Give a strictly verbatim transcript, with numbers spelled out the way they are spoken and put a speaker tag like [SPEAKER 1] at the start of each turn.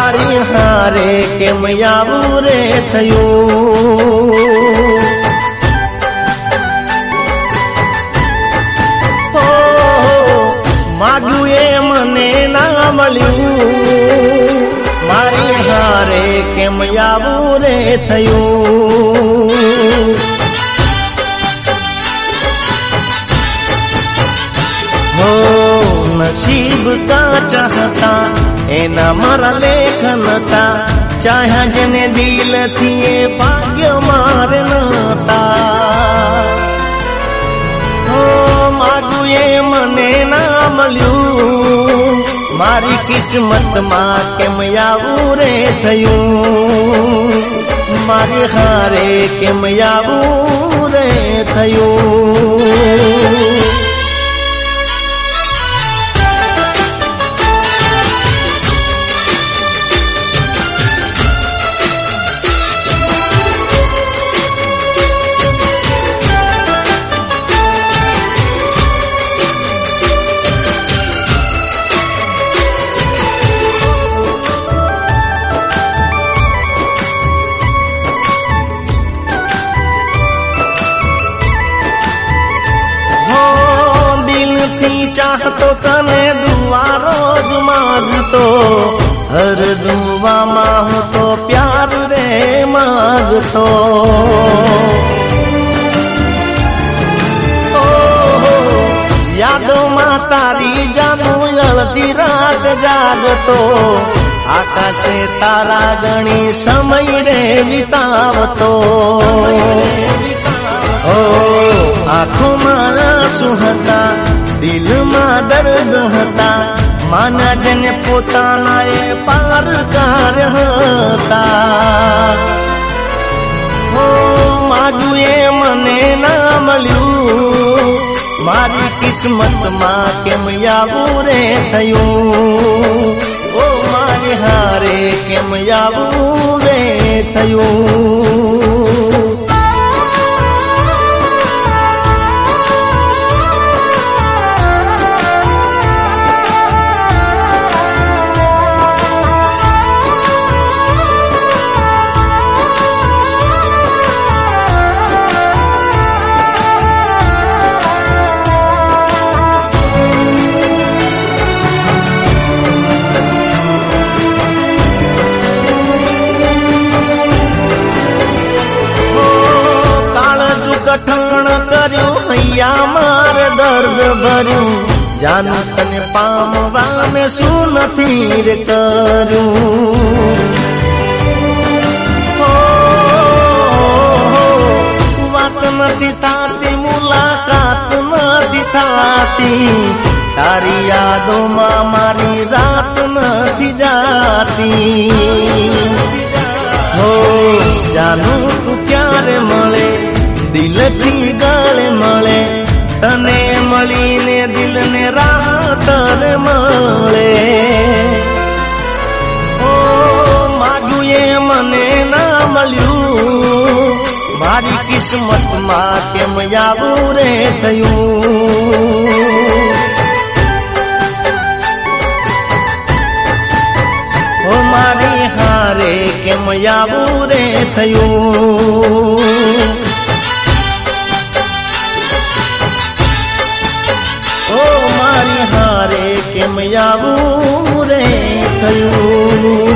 [SPEAKER 1] મારી હારે કેમ આવું રે થયું માગ્યું એ મને ના મળ્યું મારી હારે કેમ આવું રે થયું હો નસીબ કા ચાહતા એના મારા લેખન હતા ચાહ્યા જેને દિલથી એ ભાગ્ય મારે નતા હો માગ્યું એ મને ના મળ્યું મારી કિસ્મતમાં કેમ આવું રે થયું મારી હારે કેમ આવું રે થયું ચાહતો તને દુઆ રોજ માગતો હર દુઆમાં હું તો પ્યાર રે માગતો યાદોમાં તારી જાદુ અડધી રાત જાગતો આકાશે તારા ગણી સમય રે વિતાવતો ઓ આંખોમાં આંસુ હતા દિલમાં દર્દ હતા માના જેને પોતાના એ પારકાર હતા હો માગ્યું એ મને ના મળ્યું મારી કિસ્મતમાં કેમ આવું રે થયું ઓ મારી હારે કેમ આવું રે થયું કઠણ કર્યું હૈયા માર દર્દ ભર્યું જાનું તને પામવા મેં શું નથી રે કર્યું વાત નથી થતી મુલાકાત નથી થતી તારી યાદોમાં મારી રાત નથી જાતી હો જાનું તું ક્યારે મળે દિલથી ગળે મળે તને મળીને દિલને રાહત મળે ઓ માગ્યું એ મને ના મળ્યું મારી કિસ્મતમાં કેમ આવું રે થયું ઓ મારી હારે કેમ આવું રે થયું ઓ મારી હારે કેમ આવું રે થયું